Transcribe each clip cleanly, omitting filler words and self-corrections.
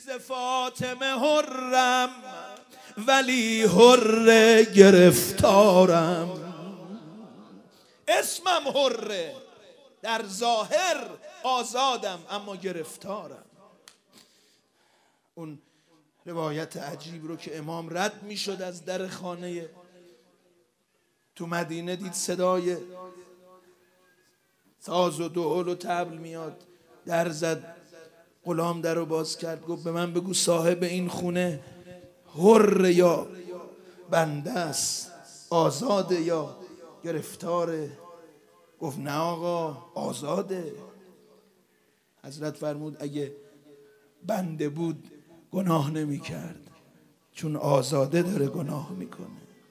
عزیز فاطمه حرم ولی حر گرفتارم. اسمم حره، در ظاهر آزادم اما گرفتارم. اون روایت عجیب رو که امام رد می شد از در خانه تو مدینه، دید صدای ساز و دهل و طبل میاد، در زد، غلام در رو باز کرد، گفت به من بگو صاحب این خونه حر یا بنده است، آزاده یا گرفتاره؟ گفت نه آقا، آزاده. حضرت فرمود اگه بنده بود گناه نمی کرد، چون آزاده داره گناه میکنه.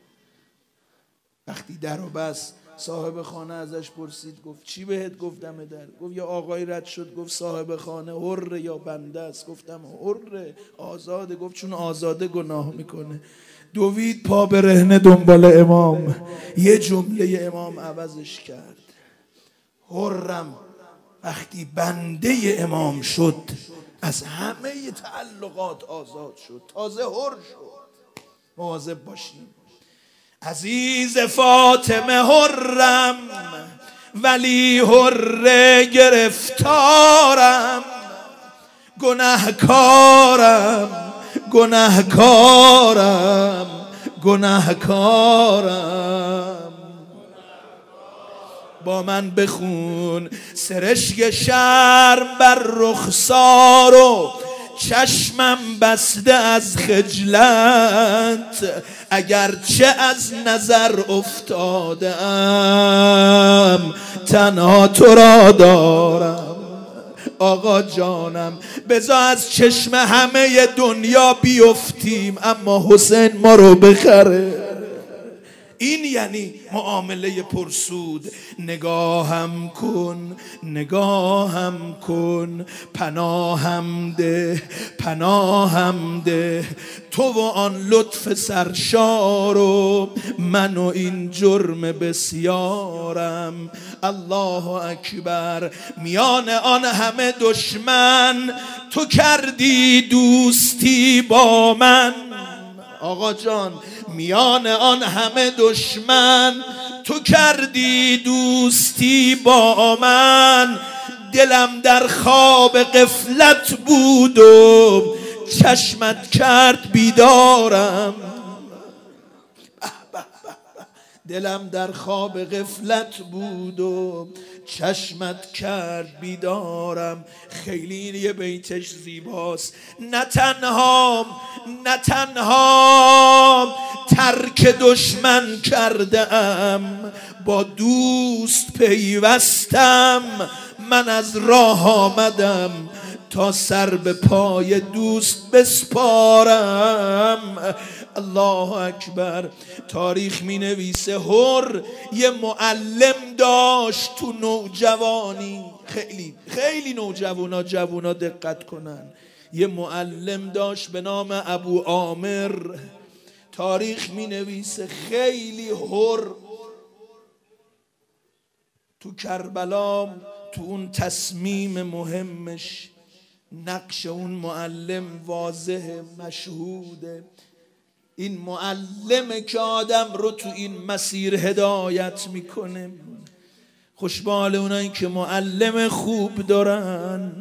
وقتی در و بس، صاحب خانه ازش پرسید، گفت چی بهت گفتم در؟ گفت یا آقای رد شد، گفت صاحب خانه حر یا بنده است؟ گفتم حر، آزاده. گفت چون آزاده گناه میکنه. دوید پا برهنه دنبال امام، یه جمله امام عوضش کرد. حرم وقتی بنده امام شد از همه تعلقات آزاد شد، تازه حر شد. مواظب باشیم. عزیز فاطمه حرم ولی حر گرفتارم، گنهکارم گنهکارم گنهکارم. با من بخون سرشک شرم بر رخسار و چشمم بسته از خجلت، اگرچه از نظر افتادم تنها تو را دارم. آقا جانم بذار از چشم همه دنیا بیفتیم اما حسین ما رو بخره. این یعنی معامله پرسود. نگاهم کن نگاهم کن، پناهم ده پناهم ده، تو و آن لطف سرشار و من و این جرم بسیارم. الله اکبر. میان آن همه دشمن تو کردی دوستی با من. آقا جان میان آن همه دشمن تو کردی دوستی با من، دلم در خواب غفلت بود و چشمت کرد بیدارم. دلم در خواب غفلت بود و چشمت کرد بیدارم. خیلی یه بیتش زیباست. نه تنها ترک دشمن کردم، با دوست پیوستم. من از راه آمدم تا سر به پای دوست بسپارم. الله اکبر. تاریخ می نویسه حر یه معلم داشت تو نوجوانی. خیلی جوونا دقت کنن. یه معلم داشت به نام ابو عامر. تاریخ می نویسه خیلی حر تو کربلا، تو اون تصمیم مهمش نقش اون معلم واضحه، مشهوده. این معلمه که آدم رو تو این مسیر هدایت میکنه. خوشبال اونایی که معلم خوب دارن.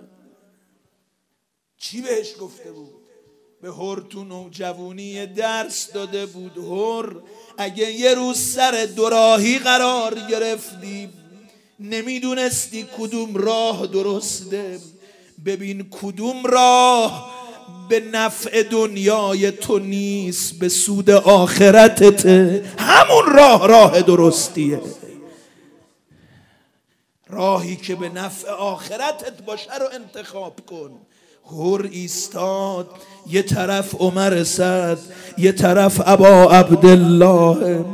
چی بهش گفته بود؟ به حر تو نوجوانی درس داده بود. حر اگه یه روز سر دوراهی قرار گرفتی، نمیدونستی کدوم راه درسته، ببین کدوم راه به نفع دنیای تو نیست، به سود آخرتت. همون راه درستیه. راهی که به نفع آخرتت باشه رو انتخاب کن. حر ایستاد، یه طرف عمر سعد، یه طرف ابا عبدالله.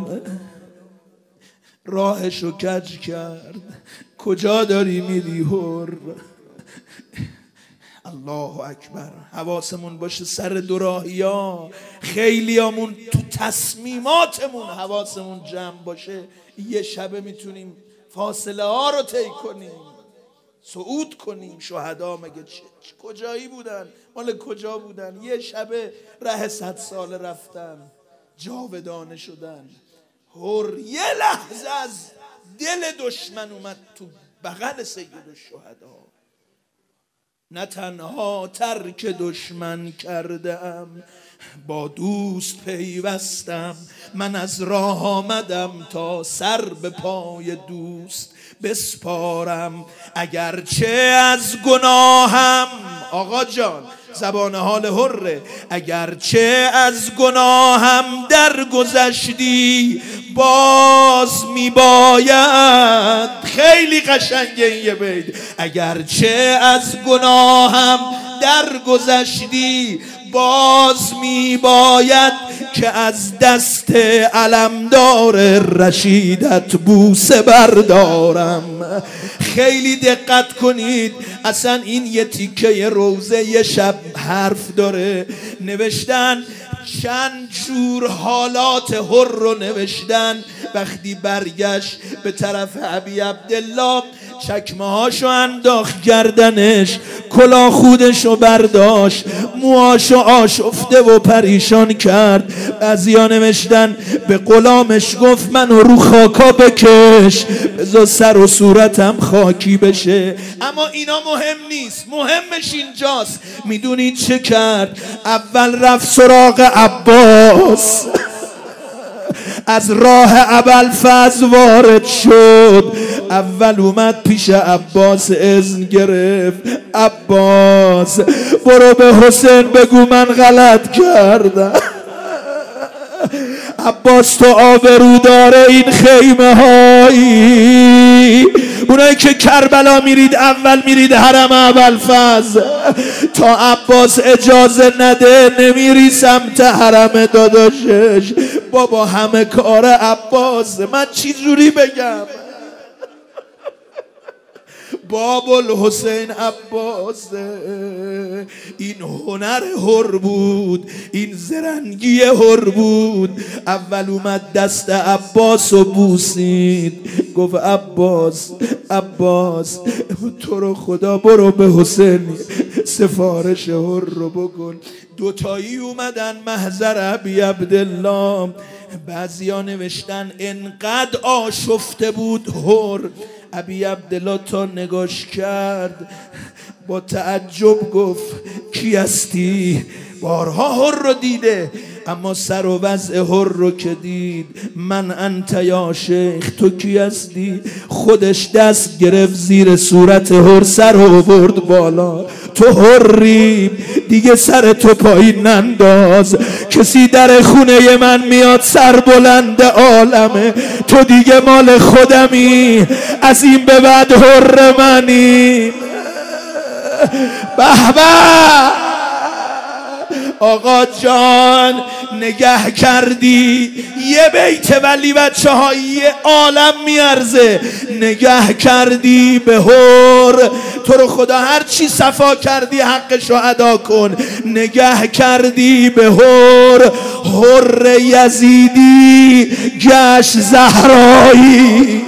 راهشو کج کرد. کجا داری میری حر؟ الله اکبر. حواسمون باشه سر دوراهی ها. خیلیامون تو تصمیماتمون حواسمون جمع باشه، یه شبه میتونیم فاصله ها رو طی کنیم. صعود کنیم. شهدا مگه کجایی بودن؟ مال کجا بودن؟ یه شبه ره 100 ساله رفتن، جاودانه شدن. هر یه لحظه از دل دشمن اومد تو بغل سید الشهدا. نه تنها ترک دشمن کردم، با دوست پیوستم. من از راه آمدم تا سر به پای دوست بسپارم. اگرچه از گناهم، آقا جان زبان حال حره، اگرچه از گناهم درگذشتی باز میباید. خیلی قشنگه این یه بیت. اگرچه از گناهم درگذشتی باز میباید که از دست علمدار رشیدت بوسه بردارم. خیلی دقت کنید، اصلا این یه تیکه روزه یه شب حرف داره. نوشتن چند جور حالات هر رو نوشتن. وقتی برگشت به طرف ابی عبدالله، چکمه هاشو انداخت گردنش، کلاه خودشو برداشت، موهاشو آشفته و پریشان کرد. بعضیا نوشتن به غلامش گفت منو رو خاکا بکش، بذار سر و صورتم خاکی بشه. اما اینا مهم نیست، مهمش اینجاست. میدونید چه کرد؟ اول رفت سراغ عباس، از راه ابوالفضل وارد شد. اول اومد پیش عباس، اذن گرفت. عباس برو به حسین بگو من غلط کردم. عباس تو آبرو داره این خیمه هایی، اونایی که کربلا میرید اول میرید حرم ابوالفضل، تا عباس اجازه نده نمیری سمت حرم داداشش. بابا همه کار عباس، من چی جوری بگم؟ باب الحسین عباس. این هنر هر بود، این زرنگی هر بود. اول اومد دست عباس و بوسید، گفت عباس عباس تو رو خدا برو به حسین سفارش هر رو بکن. دوتایی اومدن محضر ابی عبدالله. بعضیا نوشتن انقدر آشفته بود هر، ابی عبدالله تا نگاش کرد با تعجب گفت کی هستی؟ بارها هر رو دیده، اما سر و وضع هر رو که دید، من انت یا شیخ، تو کی هستی؟ خودش دست گرفت زیر صورت هر، سر رو برد بالا. تو هری دیگه سر تو پایین ننداز، کسی در خونه من میاد سر بلند عالمه، تو دیگه مال خودمی، از این به بعد هر منی. به به آقا جان، نگه کردی یه بیت ولی بچه های عالم میارزه. نگه کردی به هر، تو رو خدا هر چی صفا کردی حقشو ادا کن. نگه کردی به هر، هر یزیدی گشت زهرایی.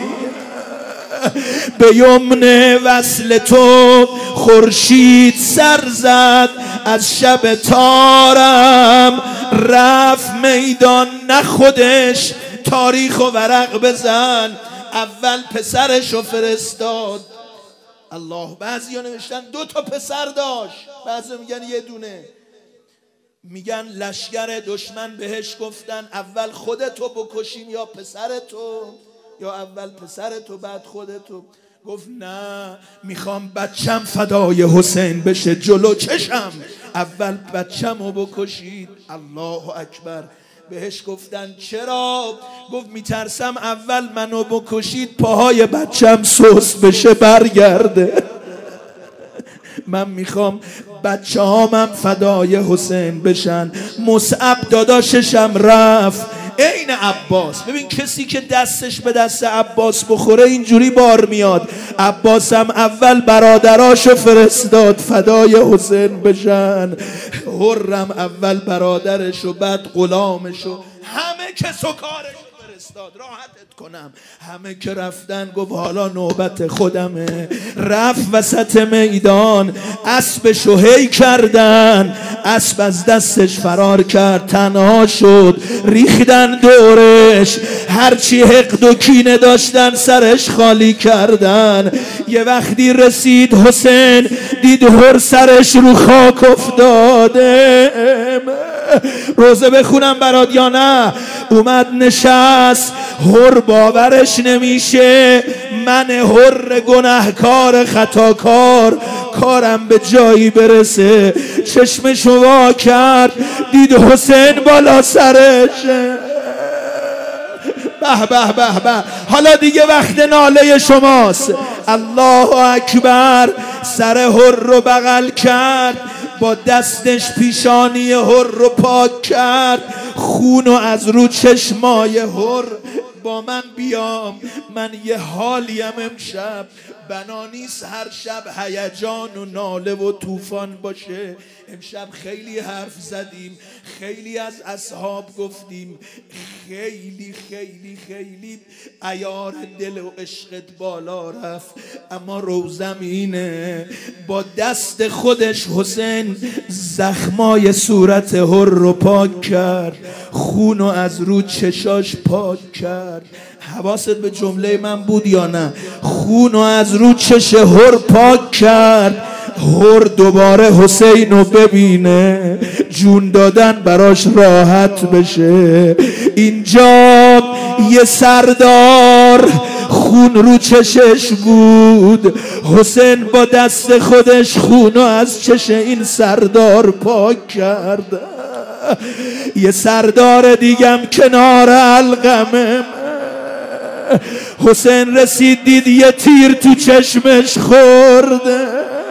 به یمن وصل تو خورشید سر زد، از شب تارم رفت میدان، نه خودش تاریخ و ورق بزن. اول پسرشو فرستاد. الله، بعضی ها نوشتن 2 تا پسر داشت، بعضی میگن یه دونه. میگن لشکر دشمن بهش گفتن اول خودتو بکشیم یا پسرتو، یا اول پسرتو بعد خودتو. گفت نه، میخوام بچم فدای حسین بشه جلو چشم، اول بچم رو بکشید. الله اکبر. بهش گفتن چرا؟ گفت میترسم اول منو بکشید پاهای بچم سست بشه برگرده. من میخوام بچه هامم فدای حسین بشن. مصعب داداششم رفت عین عباس. ببین کسی که دستش به دست عباس بخوره اینجوری بار میاد. عباس هم اول برادراشو فرستاد فدای حسین بشن. هرم اول برادرشو، بعد غلامشو، همه کس و کارش فرستاد. استاد راحتت کنم. همه که رفتن گفت حالا نوبت خودمه. رفت وسط میدان اسبشو هی کردن، اسب از دستش فرار کرد، تنها شد، ریختن دورش، هرچی حقد و کینه داشتن سرش خالی کردن. یه وقتی رسید حسین دید هر سرش رو خاک افتاده. روزه بخونم برات یا نه؟ اومد نشست، هر باورش نمیشه من هر گناهکار خطاکار کارم به جایی برسه. چشمشو وا کرد دید حسین بالا سرش. به به به به، حالا دیگه وقت ناله شماست. الله اکبر. سر هر رو بغل کرد، با دستش پیشانی هر رو پاک کرد، خونو از رو چشمای هر. با من بیام، من یه حالیم امشب بنا نیست هر شب هیجان و ناله و طوفان باشه. امشب خیلی حرف زدیم، خیلی از اصحاب گفتیم، خیلی خیلی خیلی عیار دل و عشقت بالا رفت، اما روزمینه با دست خودش حسین زخمای صورت هر رو پاک کرد، خونو از رو چشاش پاک کرد. حواست به جمله من بود یا نه؟ خونو از رو چش هر پاک کرد. هر دوباره حسین رو ببینه، جون دادن براش راحت بشه. اینجا یه سردار خون رو چشش بود، حسین با دست خودش خونو از چش این سردار پاک کرد. یه سردار دیگم کنار علقمه. حسین رسید دید یه تیر تو چشمش خورده،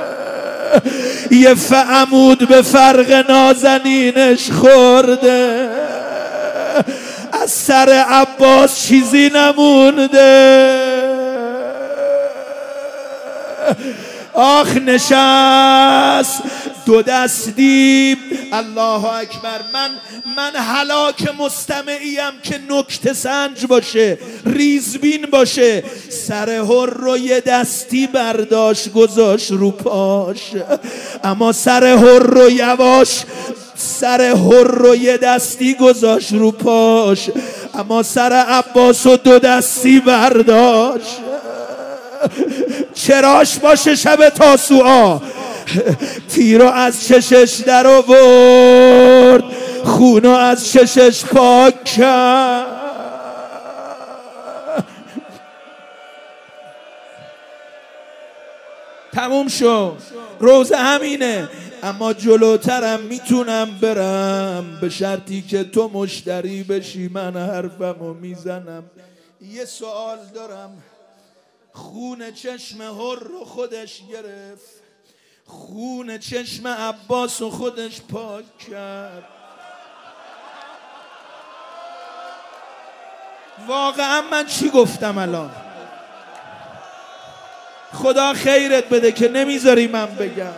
یه عمود به فرق نازنینش خورده، از سر عباس چیزی نمونده. آخ نشست دو دستی. الله اکبر. من هلاک مستمعیم که نکته سنج باشه، ریزبین باشه. سر هر رو یه دستی برداشت گذاشت رو پاش، اما سر هر رو یواش، سر هر رو یه دستی گذاشت رو پاش، اما سر عباس رو دو دستی برداشت. چراش باشه شب تاسوعا، تیرو از چشش در آورد، خونو از چشش پاک کرد. تموم شد. روزه همینه. اما جلوترم میتونم برم به شرطی که تو مشتری بشی. من حرفمو میزنم. یه سوال دارم. خون چشم هر رو خودش گرفت، خون چشم عباس رو خودش پاک کرد. واقعا من چی گفتم الان؟ خدا خیرت بده که نمیذاری من بگم.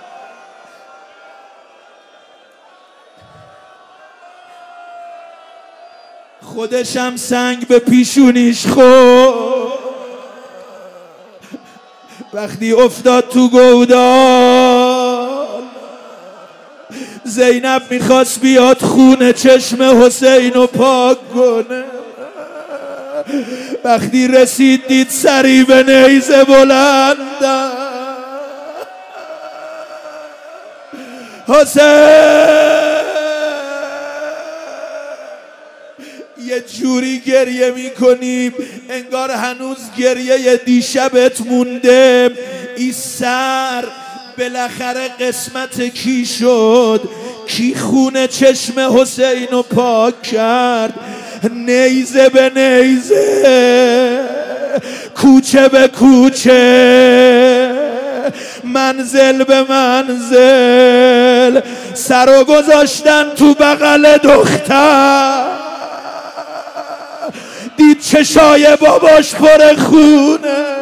خودشم سنگ به پیشونیش خورد وقتی افتاد تو گودال. زینب میخواست بیاد خون چشم حسین رو پاک کنه، وقتی رسید دید سری به نیزه بلند. حسین یه جوری گریه میکنیم انگار هنوز گریه دیشبت مونده. این سر بالاخره قسمت کی شد؟ کی خون چشم حسین رو پاک کرد؟ نیزه به نیزه، کوچه به کوچه، منزل به منزل، سر رو گذاشتن تو بغل دختر. دید چشای باباش پر خونه،